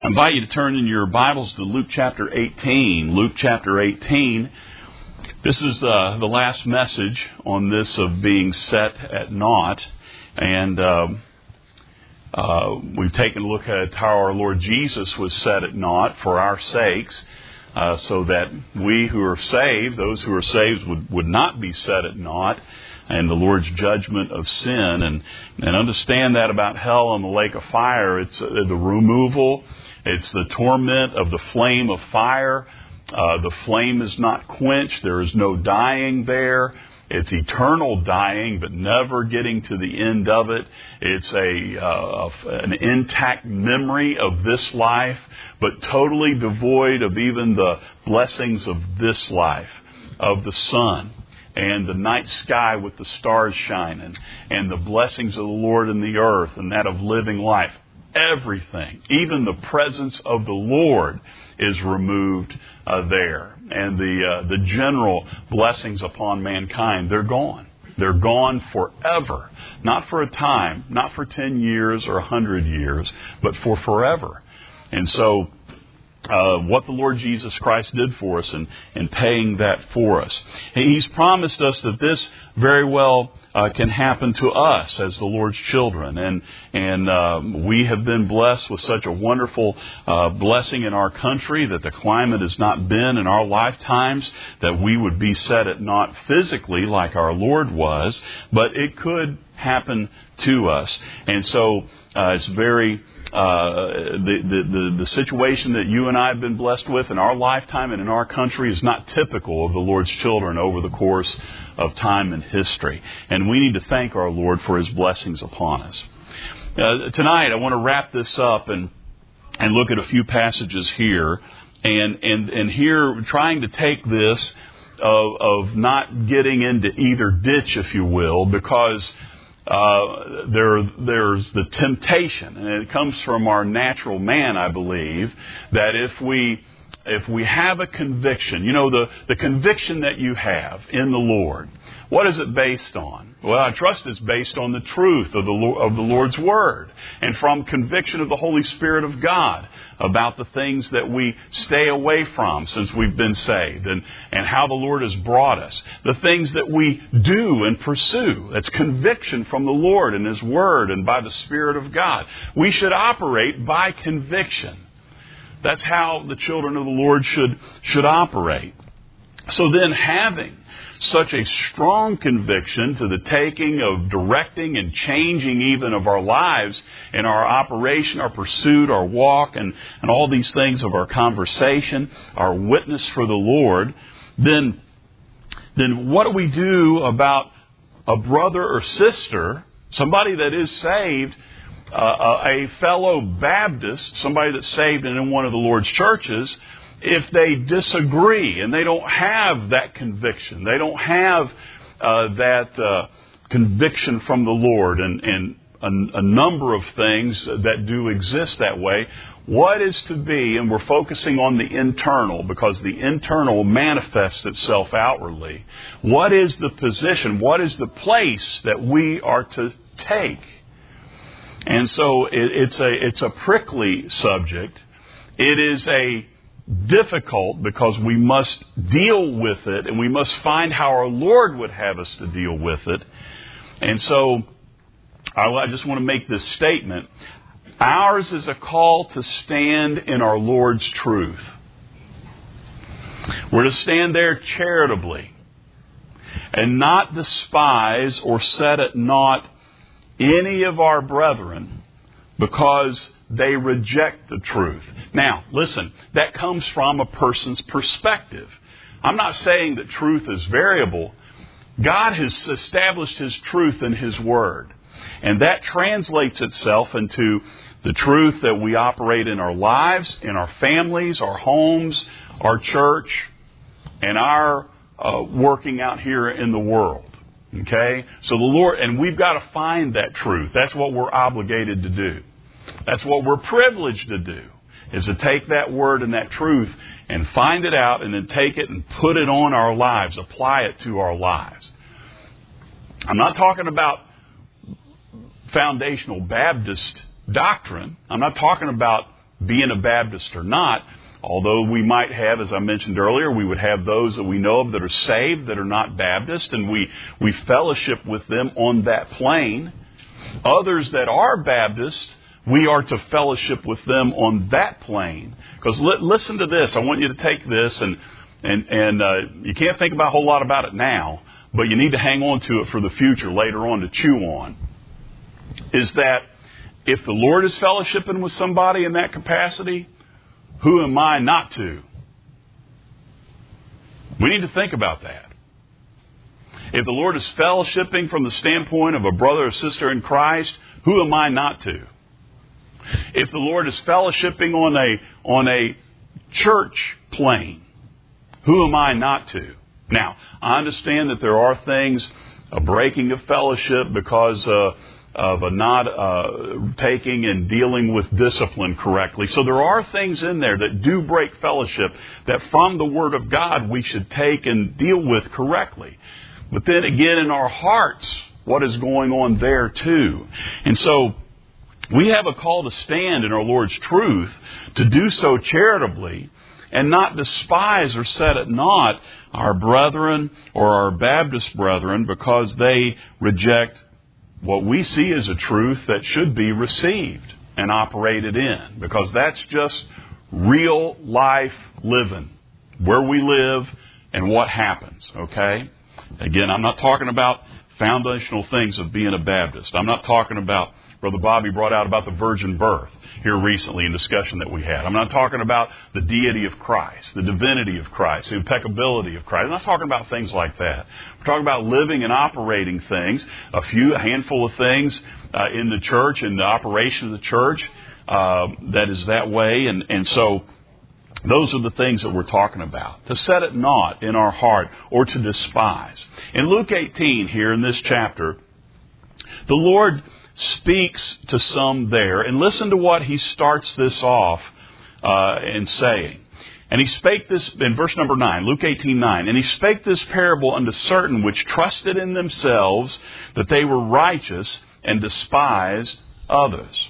I invite you to turn in your Bibles to Luke chapter 18. Luke chapter 18. This is the last message on this of being set at naught. And we've taken a look at how our Lord Jesus was set at naught for our sakes, so that we who are saved, those who are saved, would not be set at naught and the Lord's judgment of sin. And understand that about hell and the lake of fire. It's the removal. It's the torment of the flame of fire. The flame is not quenched. There is no dying there. It's eternal dying, but never getting to the end of it. It's an intact memory of this life, but totally devoid of even the blessings of this life, of the sun and the night sky with the stars shining, and the blessings of the Lord in the earth and that of living life. Everything, even the presence of the Lord, is removed there. And the general blessings upon mankind, they're gone. They're gone forever. Not for a time, not for 10 years or 100 years, but for forever. And so what the Lord Jesus Christ did for us in paying that for us. He's promised us that this very well can happen to us as the Lord's children. And we have been blessed with such a wonderful blessing in our country that the climate has not been in our lifetimes that we would be set at naught physically like our Lord was, but it could happen to us. And so it's very... The situation that you and I have been blessed with in our lifetime and in our country is not typical of the Lord's children over the course of time and history. And we need to thank our Lord for His blessings upon us. Tonight, I want to wrap this up and look at a few passages here. And here, trying to take this of not getting into either ditch, if you will, because there's the temptation, and it comes from our natural man, I believe, that if we have a conviction, the conviction that you have in the Lord, what is it based on? Well, I trust it's based on the truth of the Lord's Word and from conviction of the Holy Spirit of God about the things that we stay away from since we've been saved and how the Lord has brought us. The things that we do and pursue, that's conviction from the Lord and His Word and by the Spirit of God. We should operate by conviction. That's how the children of the Lord should operate. So then, having such a strong conviction to the taking of directing and changing even of our lives and our operation, our pursuit, our walk, and all these things of our conversation, our witness for the Lord, then what do we do about a brother or sister, somebody that is saved, a fellow Baptist, somebody that's saved and in one of the Lord's churches, if they disagree and they don't have that conviction, they don't have that conviction from the Lord and a number of things that do exist that way, what is to be, and we're focusing on the internal because the internal manifests itself outwardly, what is the position, what is the place that we are to take? And so it's a prickly subject. It is a difficult because we must deal with it and we must find how our Lord would have us to deal with it. And so I just want to make this statement. Ours is a call to stand in our Lord's truth. We're to stand there charitably and not despise or set at naught any of our brethren because they reject the truth. Now, listen, that comes from a person's perspective. I'm not saying that truth is variable. God has established His truth in His Word. And that translates itself into the truth that we operate in our lives, in our families, our homes, our church, and our working out here in the world. Okay? So the Lord, and we've got to find that truth. That's what we're obligated to do. That's what we're privileged to do, is to take that word and that truth and find it out and then take it and put it on our lives, apply it to our lives. I'm not talking about foundational Baptist doctrine. I'm not talking about being a Baptist or not. Although we might have, as I mentioned earlier, we would have those that we know of that are saved, that are not Baptist, and we fellowship with them on that plane. Others that are Baptist, we are to fellowship with them on that plane. Because listen to this. I want you to take this, and you can't think about a whole lot about it now, but you need to hang on to it for the future, later on, to chew on. Is that if the Lord is fellowshipping with somebody in that capacity, who am I not to? We need to think about that. If the Lord is fellowshipping from the standpoint of a brother or sister in Christ, who am I not to? If the Lord is fellowshipping on a church plane, who am I not to? Now, I understand that there are things, a breaking of fellowship because of a not taking and dealing with discipline correctly. So there are things in there that do break fellowship that from the Word of God we should take and deal with correctly. But then again, in our hearts, what is going on there too? And so we have a call to stand in our Lord's truth, to do so charitably, and not despise or set at naught our brethren or our Baptist brethren because they reject what we see as a truth that should be received and operated in. Because that's just real life living, where we live and what happens, okay? Again, I'm not talking about foundational things of being a Baptist. I'm not talking about, Brother Bobby brought out about the virgin birth here recently in discussion that we had. I'm not talking about the deity of Christ, the divinity of Christ, the impeccability of Christ. I'm not talking about things like that. We're talking about living and operating things, a handful of things in the church, in the operation of the church that is that way. And so those are the things that we're talking about. To set it not in our heart or to despise. In Luke 18 here in this chapter, the Lord speaks to some there. And listen to what he starts this off in saying. And he spake this, in verse number 9, Luke 18:9, and he spake this parable unto certain which trusted in themselves that they were righteous and despised others.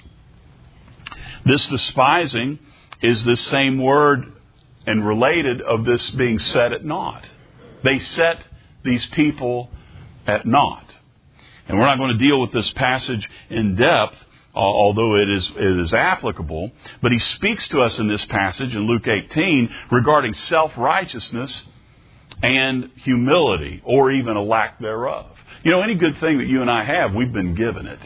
This despising is this same word and related of this being set at naught. They set these people at naught. And we're not going to deal with this passage in depth, although it is applicable. But he speaks to us in this passage in Luke 18 regarding self-righteousness and humility, or even a lack thereof. You know, any good thing that you and I have, we've been given it.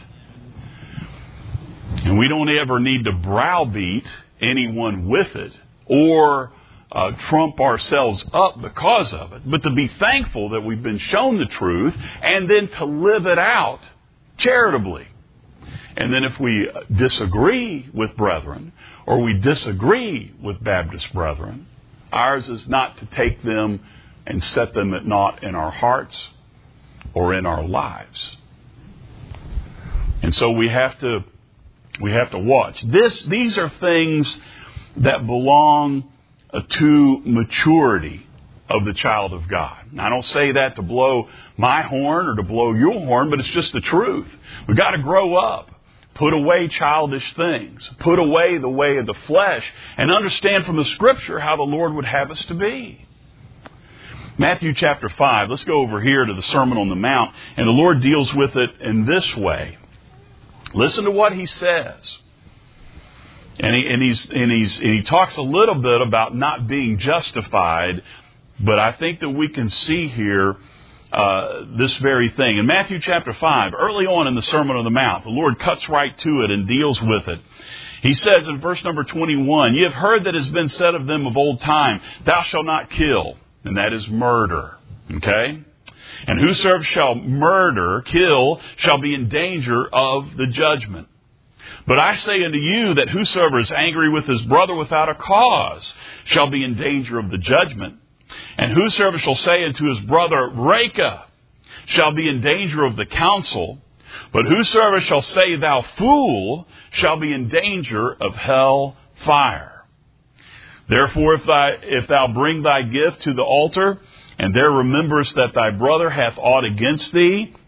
And we don't ever need to browbeat anyone with it or trump ourselves up because of it, but to be thankful that we've been shown the truth and then to live it out charitably. And then if we disagree with brethren or we disagree with Baptist brethren, ours is not to take them and set them at naught in our hearts or in our lives. And so we have to watch. These are things that belong to maturity of the child of God. Now, I don't say that to blow my horn or to blow your horn, but it's just the truth. We've got to grow up, put away childish things, put away the way of the flesh, and understand from the Scripture how the Lord would have us to be. Matthew chapter 5, let's go over here to the Sermon on the Mount, and the Lord deals with it in this way. Listen to what He says. And he talks a little bit about not being justified, but I think that we can see here this very thing. In Matthew chapter 5, early on in the Sermon on the Mount, the Lord cuts right to it and deals with it. He says in verse number 21, "Ye have heard that it has been said of them of old time, Thou shalt not kill," and that is murder. Okay? "And whosoever shall kill, shall be in danger of the judgment. But I say unto you that whosoever is angry with his brother without a cause shall be in danger of the judgment. And whosoever shall say unto his brother, Reka, shall be in danger of the council. But whosoever shall say, Thou fool, shall be in danger of hell fire. Therefore, if thou bring thy gift to the altar, and there rememberest that thy brother hath aught against thee,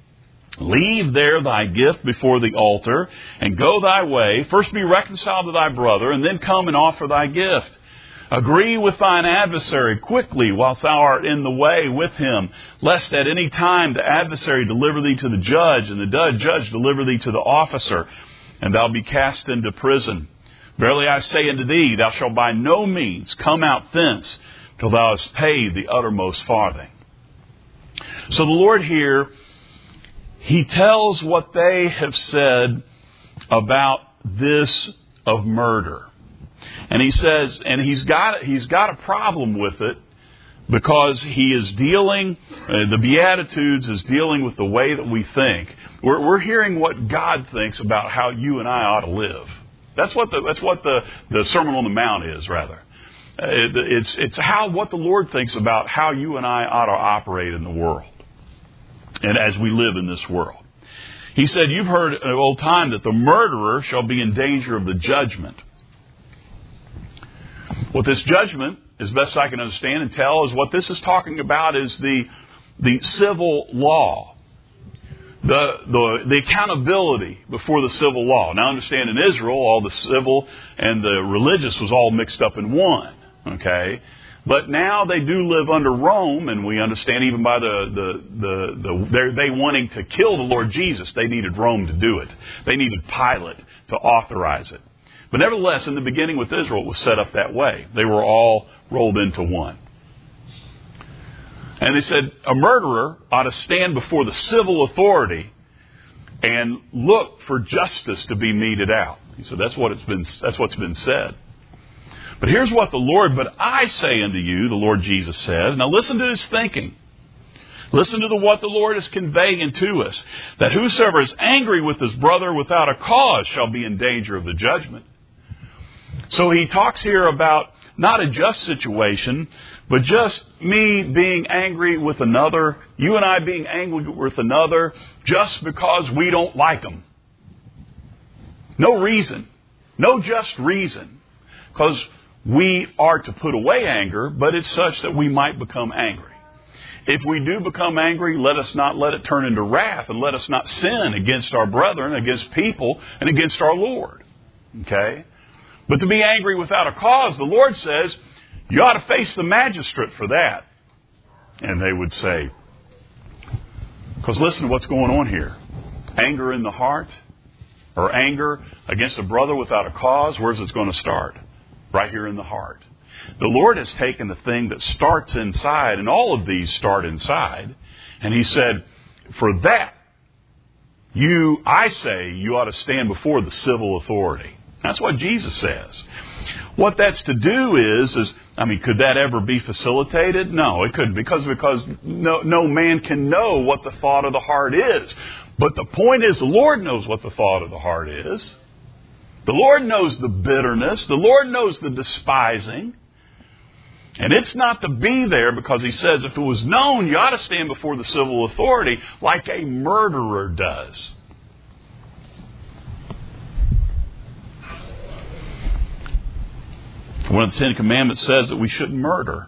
Leave there thy gift before the altar, and go thy way. First be reconciled to thy brother, and then come and offer thy gift. Agree with thine adversary quickly whilst thou art in the way with him, lest at any time the adversary deliver thee to the judge, and the judge deliver thee to the officer, and thou be cast into prison. Verily I say unto thee, thou shalt by no means come out thence till thou hast paid the uttermost farthing. So the Lord here, He tells what they have said about this of murder. And He says, and He's got a problem with it because He is dealing, the Beatitudes is dealing with the way that we think. We're hearing what God thinks about how you and I ought to live. That's what the Sermon on the Mount is, rather. It's what the Lord thinks about how you and I ought to operate in the world and as we live in this world. He said, you've heard of old time that the murderer shall be in danger of the judgment. What this judgment, as best I can understand and tell, is what this is talking about is the civil law. The accountability before the civil law. Now understand, in Israel, all the civil and the religious was all mixed up in one. Okay? But now they do live under Rome, and we understand even by they wanting to kill the Lord Jesus, they needed Rome to do it. They needed Pilate to authorize it. But nevertheless, in the beginning with Israel, it was set up that way. They were all rolled into one. And they said a murderer ought to stand before the civil authority and look for justice to be meted out. He said that's what's been said. But here's what the Lord, but I say unto you, the Lord Jesus says. Now listen to His thinking. Listen to what the Lord is conveying to us. That whosoever is angry with his brother without a cause shall be in danger of the judgment. So He talks here about not a just situation, but just me being angry with another, you and I being angry with another just because we don't like them. No reason. No just reason. Because we are to put away anger, but it's such that we might become angry. If we do become angry, let us not let it turn into wrath, and let us not sin against our brethren, against people, and against our Lord. Okay? But to be angry without a cause, the Lord says, you ought to face the magistrate for that. And they would say, because listen to what's going on here. Anger in the heart, or anger against a brother without a cause, where's it going to start? Right here in the heart. The Lord has taken the thing that starts inside, and all of these start inside, and He said, for that, I say you ought to stand before the civil authority. That's what Jesus says. What that's to do is could that ever be facilitated? No, it couldn't, because no man can know what the thought of the heart is. But the point is, the Lord knows what the thought of the heart is. The Lord knows the bitterness. The Lord knows the despising. And it's not to be there, because He says if it was known, you ought to stand before the civil authority like a murderer does. One of the Ten Commandments says that we shouldn't murder.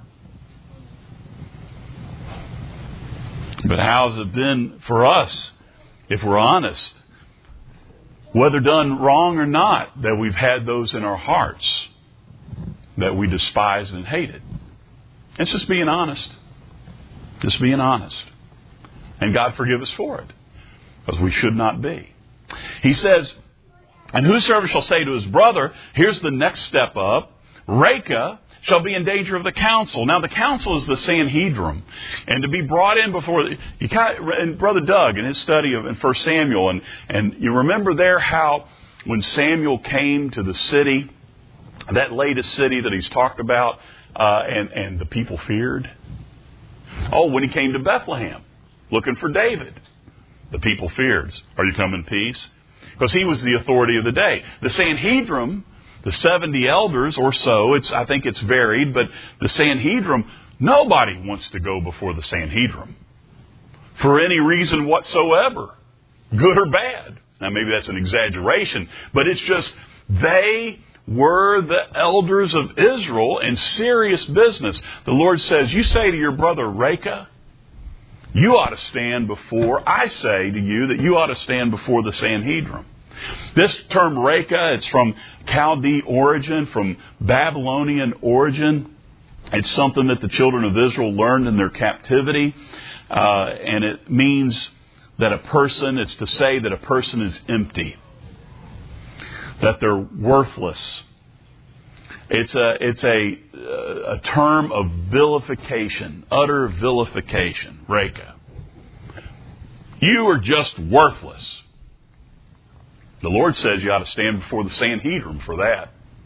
But how has it been for us, if we're honest, whether done wrong or not, that we've had those in our hearts that we despised and hated? It's just being honest. Just being honest. And God forgive us for it, because we should not be. He says, and whosoever shall say to his brother, here's the next step up, Reka, shall be in danger of the council. Now, the council is the Sanhedrin. And to be brought in before... and Brother Doug, in his study in 1 Samuel, and you remember there how when Samuel came to the city, that latest city that he's talked about, and the people feared? Oh, when he came to Bethlehem, looking for David, the people feared. Are you come in peace? Because he was the authority of the day. The Sanhedrin... the 70 elders or so, I think it's varied, but the Sanhedrin, nobody wants to go before the Sanhedrin for any reason whatsoever, good or bad. Now maybe that's an exaggeration, but it's just they were the elders of Israel in serious business. The Lord says, you say to your brother Reka, You ought to stand before, I say to you, that you ought to stand before the Sanhedrin. This term Reka, it's from Chaldee origin, from Babylonian origin. It's something that the children of Israel learned in their captivity. And it means that it's to say that a person is empty, that they're worthless. It's a term of vilification, utter vilification, Reka. You are just worthless. The Lord says you ought to stand before the Sanhedrin for that.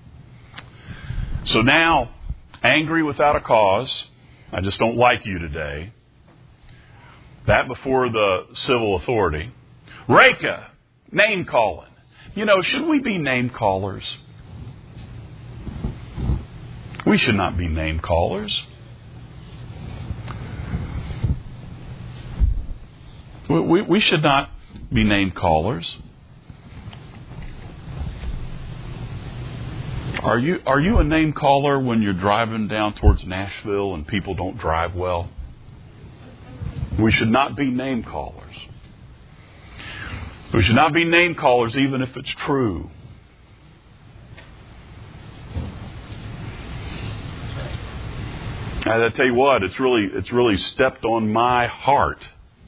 So now, angry without a cause, I just don't like you today. That before the civil authority. Reka, name calling. Should we be name callers? We should not be name callers. We should not be name callers. Are you a name caller when you're driving down towards Nashville and people don't drive well? We should not be name callers. We should not be name callers even if it's true. I tell you what, it's really stepped on my heart.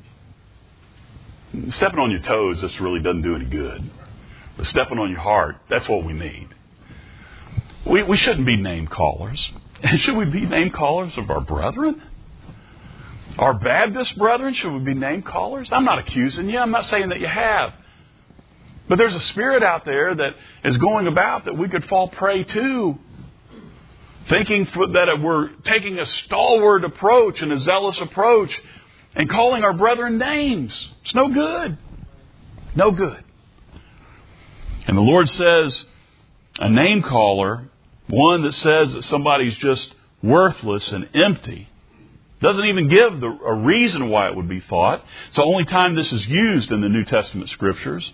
Stepping on your toes, this really doesn't do any good. But stepping on your heart, that's what we need. We shouldn't be name callers. Should we be name callers of our brethren? Our Baptist brethren, should we be name callers? I'm not accusing you. I'm not saying that you have. But there's a spirit out there that is going about that we could fall prey to. Thinking that we're taking a stalwart approach and a zealous approach and calling our brethren names. It's no good. No good. And the Lord says, a name caller, one that says that somebody's just worthless and empty, doesn't even give a reason why it would be thought. It's the only time this is used in the New Testament Scriptures.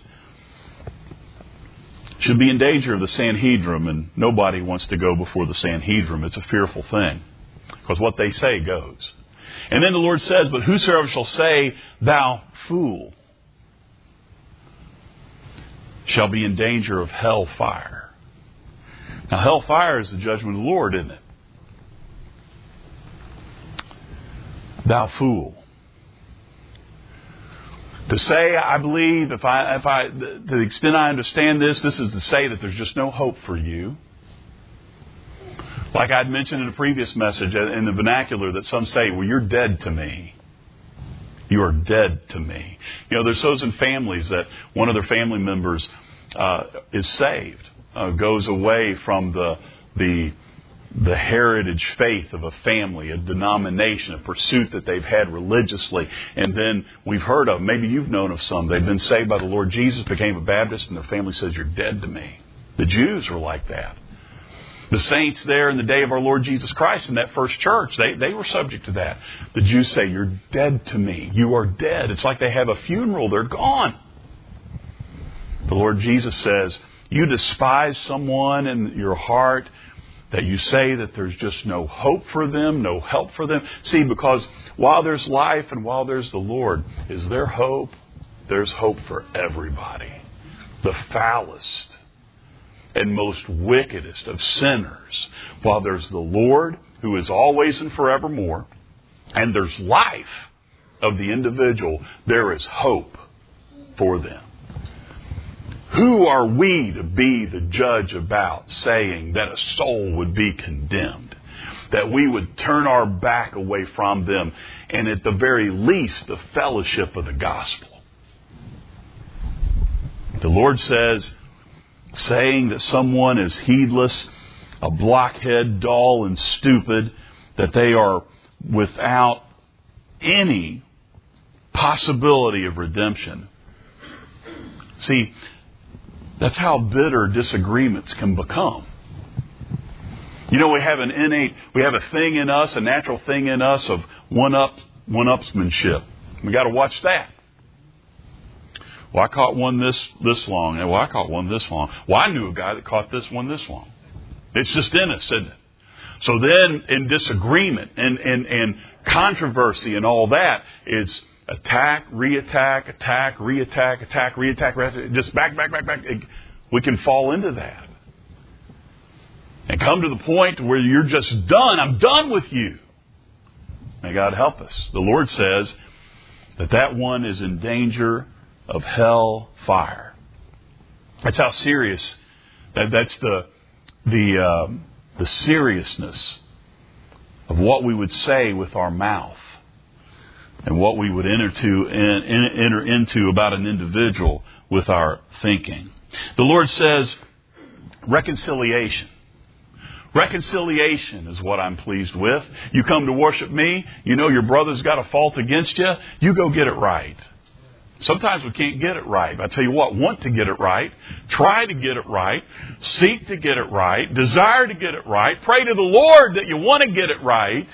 Should be in danger of the Sanhedrin, and nobody wants to go before the Sanhedrin. It's a fearful thing, because what they say goes. And then the Lord says, but whosoever shall say, thou fool, shall be in danger of hellfire. Now, hellfire is the judgment of the Lord, isn't it? Thou fool. To say, I believe, if I, to the extent I understand this is to say that there's just no hope for you. Like I'd mentioned in a previous message in the vernacular, that some say, well, you're dead to me. You are dead to me. There's those in families that one of their family members is saved, goes away from the heritage faith of a family, a denomination, a pursuit that they've had religiously. And then we've heard of, maybe you've known of some, they've been saved by the Lord Jesus, became a Baptist, and their family says, you're dead to me. The Jews were like that. The saints there in the day of our Lord Jesus Christ in that first church, they were subject to that. The Jews say, you're dead to me. You are dead. It's like they have a funeral. They're gone. The Lord Jesus says, you despise someone in your heart, that you say that there's just no hope for them, no help for them. See, because while there's life and while there's the Lord, is there hope? There's hope for everybody. The foulest and most wickedest of sinners. While there's the Lord, who is always and forevermore, and there's life of the individual, there is hope for them. Who are we to be the judge about saying that a soul would be condemned? That we would turn our back away from them and at the very least the fellowship of the gospel. The Lord says, saying that someone is heedless, a blockhead, dull and stupid, that they are without any possibility of redemption. See, that's how bitter disagreements can become. We have a thing in us, a natural thing in us of one-upsmanship. We got to watch that. Well, I caught one this long. Well, I caught one this long. Well, I knew a guy that caught this one this long. It's just in us, isn't it? So then in disagreement and controversy and all that, it's attack, reattack, attack, reattack, attack, reattack, just back. We can fall into that. And come to the point where you're just done. I'm done with you. May God help us. The Lord says that one is in danger of hell fire. That's how serious. That's the seriousness of what we would say with our mouth and what we would enter into about an individual with our thinking. The Lord says reconciliation. Reconciliation is what I'm pleased with. You come to worship me, you know your brother's got a fault against you, you go get it right. Sometimes we can't get it right. But I tell you what, want to get it right, try to get it right, seek to get it right, desire to get it right, pray to the Lord that you want to get it right.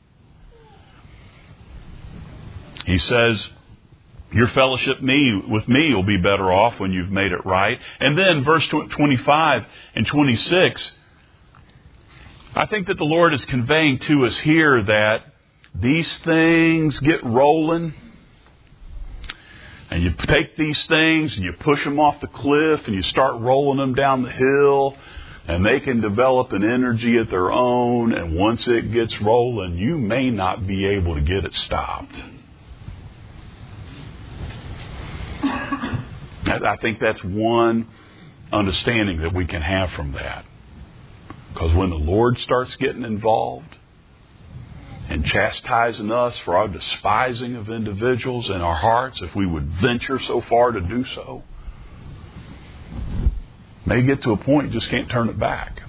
He says, your fellowship with me will be better off when you've made it right. And then verse 25 and 26, I think that the Lord is conveying to us here that these things get rolling. And you take these things and you push them off the cliff and you start rolling them down the hill. And they can develop an energy of their own. And once it gets rolling, you may not be able to get it stopped. I think that's one understanding that we can have from that. Because when the Lord starts getting involved and chastising us for our despising of individuals in our hearts, if we would venture so far to do so, may get to a point you just can't turn it back.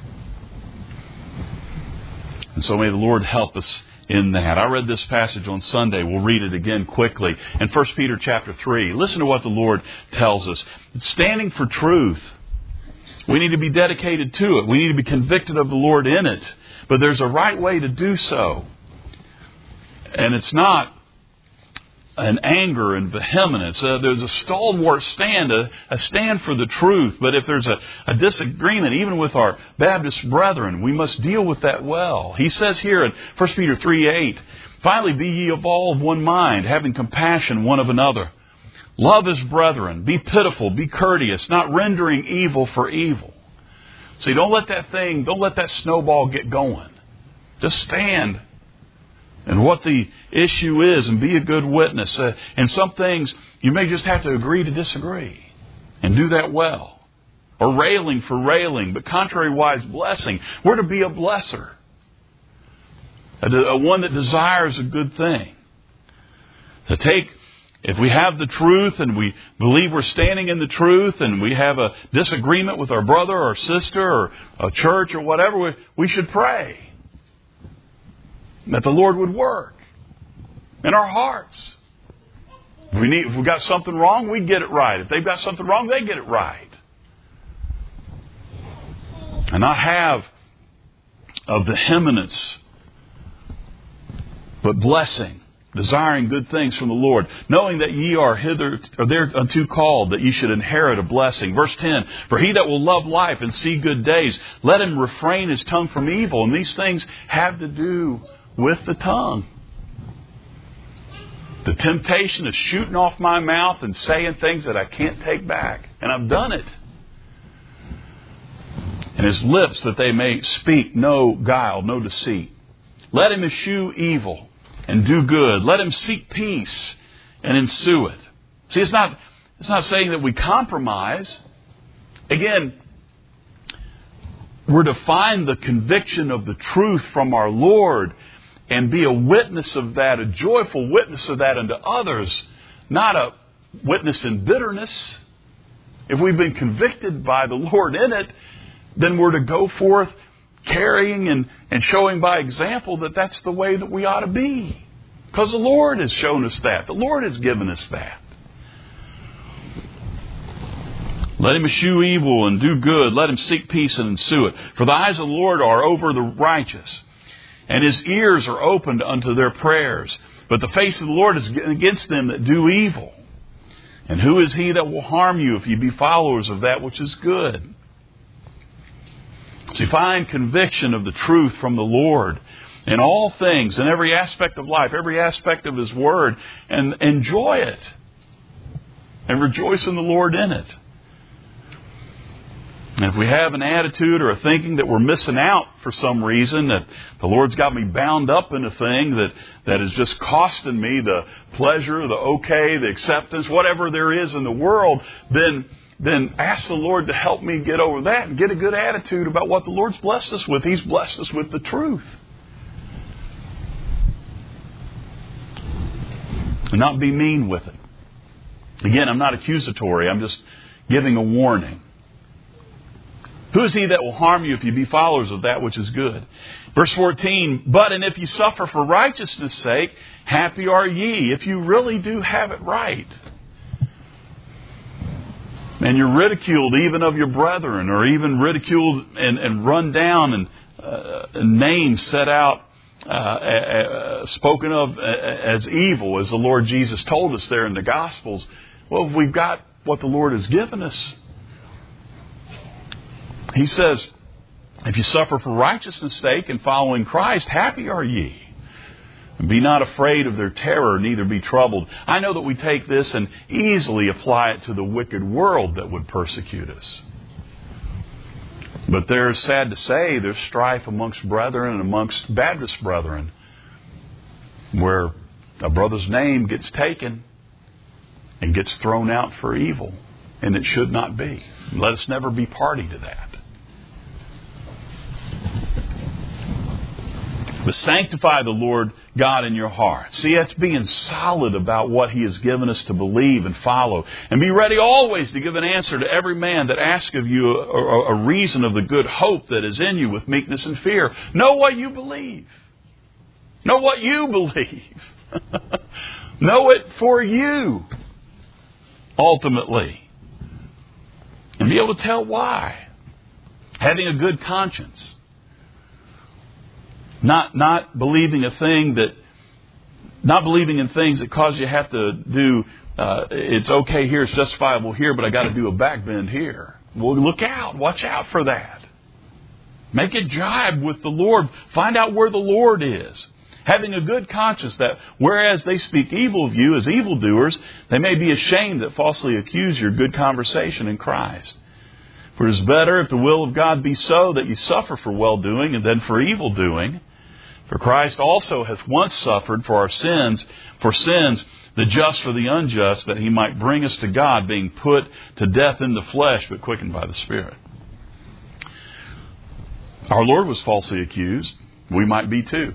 And so may the Lord help us in that. I read this passage on Sunday. We'll read it again quickly. In 1 Peter chapter 3, listen to what the Lord tells us. Standing for truth. We need to be dedicated to it. We need to be convicted of the Lord in it. But there's a right way to do so. And it's not an anger and vehemence. There's a stalwart stand, a stand for the truth. But if there's a disagreement, even with our Baptist brethren, we must deal with that well. He says here in 1 Peter 3:8, finally be ye of all of one mind, having compassion one of another. Love as brethren. Be pitiful. Be courteous. Not rendering evil for evil. See, don't let that snowball get going. Just stand and what the issue is and be a good witness. And some things you may just have to agree to disagree and do that well. Or railing for railing, but contrary-wise blessing. We're to be a blesser. A one that desires a good thing. If we have the truth and we believe we're standing in the truth and we have a disagreement with our brother or sister or a church or whatever, we should pray that the Lord would work in our hearts. If we've got something wrong, we get it right. If they've got something wrong, they get it right. And not have a vehemence, but blessing. Desiring good things from the Lord, knowing that ye are thereunto called, that ye should inherit a blessing. Verse 10, for he that will love life and see good days, let him refrain his tongue from evil. And these things have to do with the tongue. The temptation of shooting off my mouth and saying things that I can't take back. And I've done it. And his lips that they may speak no guile, no deceit. Let him eschew evil and do good. Let him seek peace and ensue it. See, it's not saying that we compromise. Again, we're to find the conviction of the truth from our Lord and be a witness of that, a joyful witness of that unto others, not a witness in bitterness. If we've been convicted by the Lord in it, then we're to go forth carrying and showing by example that that's the way that we ought to be. Because the Lord has shown us that. The Lord has given us that. Let him eschew evil and do good. Let him seek peace and ensue it. For the eyes of the Lord are over the righteous, and his ears are opened unto their prayers. But the face of the Lord is against them that do evil. And who is he that will harm you if you be followers of that which is good? See, find conviction of the truth from the Lord in all things, in every aspect of life, every aspect of His Word, and enjoy it. And rejoice in the Lord in it. And if we have an attitude or a thinking that we're missing out for some reason, that the Lord's got me bound up in a thing that is just costing me the pleasure, the okay, the acceptance, whatever there is in the world, then ask the Lord to help me get over that and get a good attitude about what the Lord's blessed us with. He's blessed us with the truth. And not be mean with it. Again, I'm not accusatory. I'm just giving a warning. Who is he that will harm you if you be followers of that which is good? Verse 14, but and if you suffer for righteousness' sake, happy are ye, if you really do have it right. And you're ridiculed even of your brethren, or even ridiculed and run down, and names set out, spoken of as evil, as the Lord Jesus told us there in the Gospels. Well, if we've got what the Lord has given us, He says, if you suffer for righteousness' sake and following Christ, happy are ye. And be not afraid of their terror, neither be troubled. I know that we take this and easily apply it to the wicked world that would persecute us. But there's, sad to say, there's strife amongst brethren and amongst Baptist brethren, where a brother's name gets taken and gets thrown out for evil. And it should not be. Let us never be party to that. But sanctify the Lord God in your heart. See, that's being solid about what He has given us to believe and follow. And be ready always to give an answer to every man that asks of you a reason of the good hope that is in you with meekness and fear. Know what you believe. Know what you believe. Know it for you, ultimately. And be able to tell why. Having a good conscience. Not believing not believing in things that cause you have to do, it's okay here, it's justifiable here, but I got to do a back bend here. Well, look out. Watch out for that. Make it jibe with the Lord. Find out where the Lord is. Having a good conscience that whereas they speak evil of you as evildoers, they may be ashamed that falsely accuse your good conversation in Christ. For it is better, if the will of God be so, that you suffer for well-doing and then for evil-doing. For Christ also hath once suffered for our sins, the just for the unjust, that He might bring us to God, being put to death in the flesh, but quickened by the Spirit. Our Lord was falsely accused. We might be too.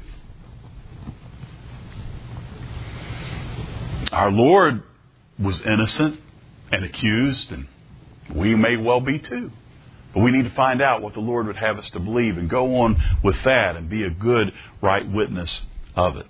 Our Lord was innocent and accused, and we may well be too. But we need to find out what the Lord would have us to believe and go on with that and be a good, right witness of it.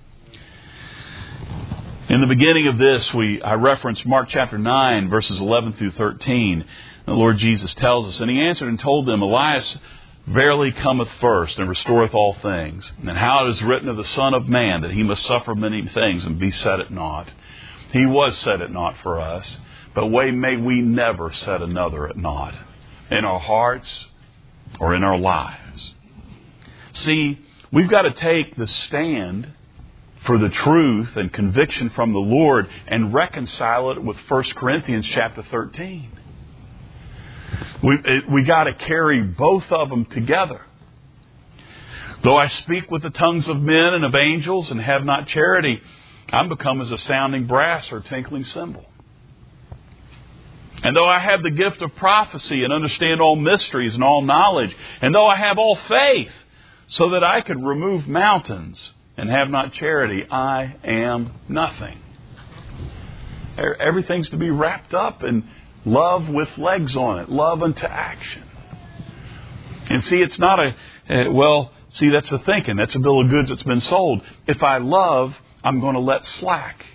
In the beginning of this, I referenced Mark chapter 9, verses 11 through 13. The Lord Jesus tells us, and He answered and told them, Elias verily cometh first and restoreth all things. And how it is written of the Son of Man, that He must suffer many things and be set at naught. He was set at naught for us, but may we never set another at naught in our hearts or in our lives. See, we've got to take the stand for the truth and conviction from the Lord and reconcile it with 1 Corinthians chapter 13. We got to carry both of them together. Though I speak with the tongues of men and of angels and have not charity, I'm become as a sounding brass or tinkling cymbal. And though I have the gift of prophecy and understand all mysteries and all knowledge, and though I have all faith so that I could remove mountains and have not charity, I am nothing. Everything's to be wrapped up in love with legs on it. Love unto action. And see, it's not that's the thinking. That's a bill of goods that's been sold. If I love, I'm going to let slack.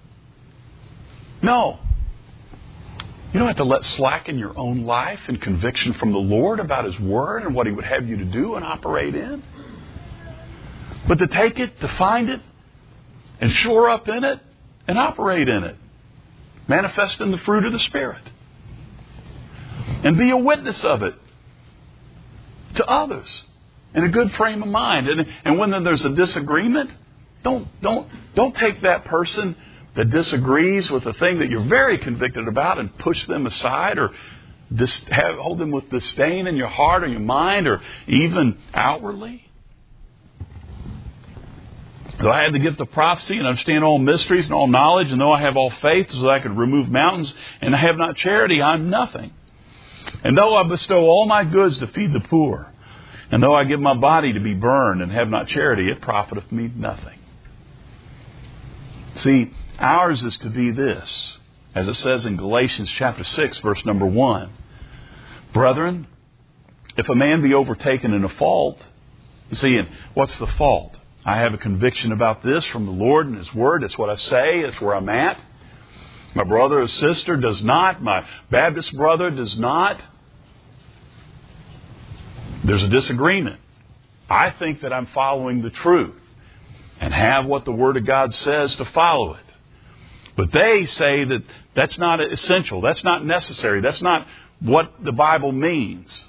No. You don't have to let slack in your own life and conviction from the Lord about His Word and what He would have you to do and operate in. But to take it, to find it, and shore up in it, and operate in it. Manifest in the fruit of the Spirit. And be a witness of it. to others in a good frame of mind. And when there's a disagreement, don't take that person that disagrees with the thing that you're very convicted about and push them aside, or hold them with disdain in your heart or your mind, or even outwardly. Though I have the gift of prophecy and understand all mysteries and all knowledge, and though I have all faith so that I could remove mountains, and I have not charity, I am nothing. And though I bestow all my goods to feed the poor, and though I give my body to be burned and have not charity, it profiteth me nothing. See, ours is to be this, as it says in Galatians chapter 6, verse number 1. Brethren, if a man be overtaken in a fault, see, and what's the fault? I have a conviction about this from the Lord and His Word. It's what I say. It's where I'm at. My brother or sister does not. My Baptist brother does not. There's a disagreement. I think that I'm following the truth and have what the Word of God says to follow it. But they say that that's not essential. That's not necessary. That's not what the Bible means.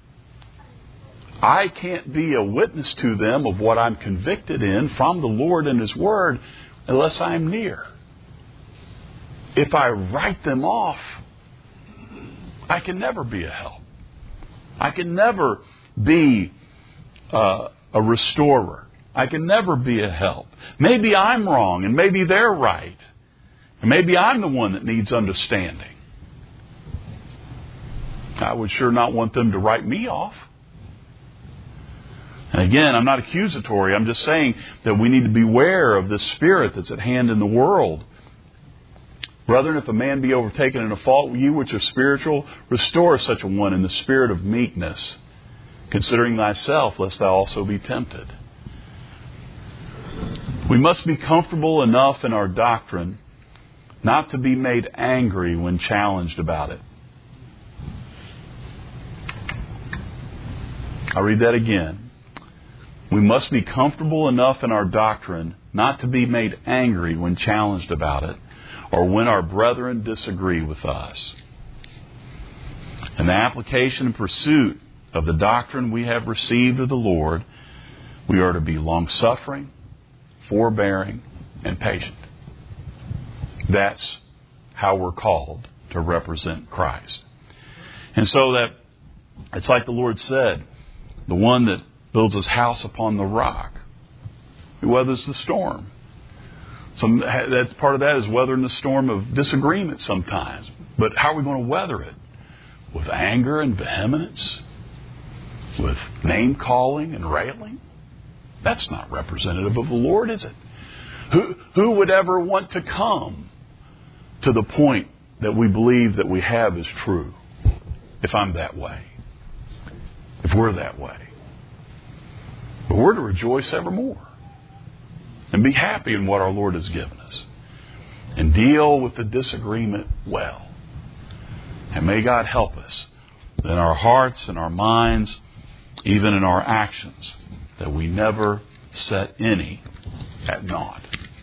I can't be a witness to them of what I'm convicted in from the Lord and His Word unless I'm near. If I write them off, I can never be a help. I can never be a restorer. I can never be a help. Maybe I'm wrong and maybe they're right. And maybe I'm the one that needs understanding. I would sure not want them to write me off. And again, I'm not accusatory. I'm just saying that we need to beware of this spirit that's at hand in the world. Brethren, if a man be overtaken in a fault, you which are spiritual, restore such a one in the spirit of meekness, considering thyself, lest thou also be tempted. We must be comfortable enough in our doctrine not to be made angry when challenged about it. I'll read that again. We must be comfortable enough in our doctrine not to be made angry when challenged about it, or when our brethren disagree with us. In the application and pursuit of the doctrine we have received of the Lord, we are to be long-suffering, forbearing, and patient. That's how we're called to represent Christ. And so that it's like the Lord said, the one that builds his house upon the rock, he weathers the storm. That's part of that is weathering the storm of disagreement sometimes. But how are we going to weather it? With anger and vehemence? With name-calling and railing? That's not representative of the Lord, is it? Who would ever want to come to the point that we believe that we have is true if I'm that way? If we're that way? But we're to rejoice evermore and be happy in what our Lord has given us and deal with the disagreement well. And may God help us in our hearts and our minds, even in our actions, that we never set any at naught.